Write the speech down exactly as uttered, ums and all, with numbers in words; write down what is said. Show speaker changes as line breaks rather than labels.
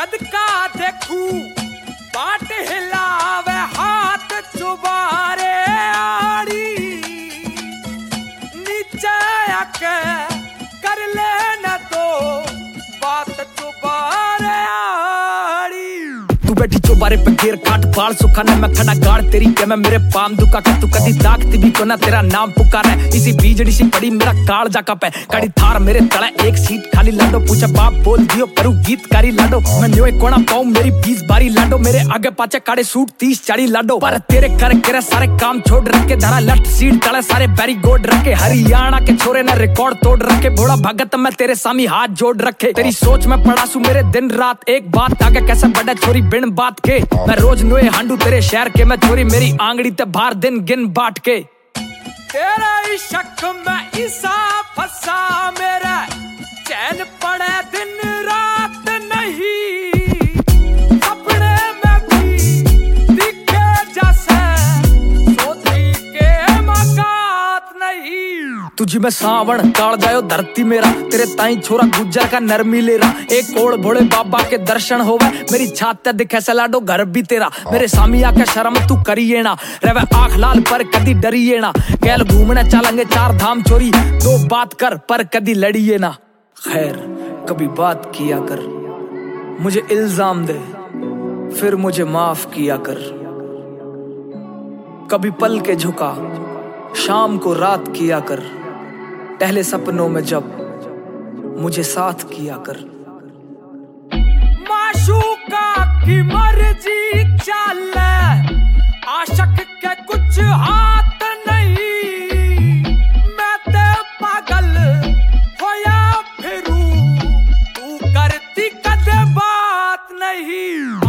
सदका देखू बाट हिलावे हाथ चुबारे आड़ी नीचे आके कर लेना तो बात चुबारे आड़ी। तू बैठी चौबारे पे घेर काट बाल सुखा न मैं खड़ा गाड़ तेरी के मैं मेरे पाम दुका कर तू कदी ताकती भी को ना तेरा नाम पुकार है इसी बीजड़ी सी पड़ी मेरा काल जा कप है कड़ी थार मेरे तड़ा एक सीट खाली लाडो पूछा बाप बोल दियो करू गीतकारी लाडो मैं न्योय कोना पाऊं मेरी बीस बारी लाडो मेरे आगे पाचे काड़े सूट तीस चाड़ी लाडो पर तेरे कर करे सारे काम छोड़ रखे धरा लट सीट तड़े सारे बैरी गोड रखे हरियाणा के छोरे ने रिकॉर्ड तोड़ रखे भोड़ा भगत मैं तेरे सामी हाथ जोड़ रखे तेरी सोच में पड़ा सू मेरे दिन रात एक बात आगे कैसे बड़ा छोरी बिन बात के मैं रोज नोए हांडू तेरे शहर के मैं छोरी मेरी आंगड़ी ते बाहर दिन गिन बाट के तेरा शक में ईसा फसा मेरा चैन पड़े दिन रात नहीं सपने में भी दिखे जैसे सोची के मकात नहीं तुझी में सावण काल जायो धरती मेरा तेरे ताई छोरा गुज्जर का नरमी ले रहा एक ओड़ भोले बाबा के दर्शन होवे मेरी छात दिखे से लाडो घर भी तेरा मेरे सामी आके शर्म तू करिए ना रवे आंख लाल पर कदी डरिए ना गैल घूमने चलेंगे चार धाम चोरी दो बात कर पर कदी लड़िए ना खैर कभी बात किया कर मुझे इल्जाम दे फिर मुझे माफ किया कर कभी पल के झुका शाम को रात किया कर पहले सपनों में जब मुझे साथ किया कर माशूका की मर्जी चले आशिक के कुछ हाथ नहीं मैं ते पागल होया फिरू तू करती कदे बात नहीं।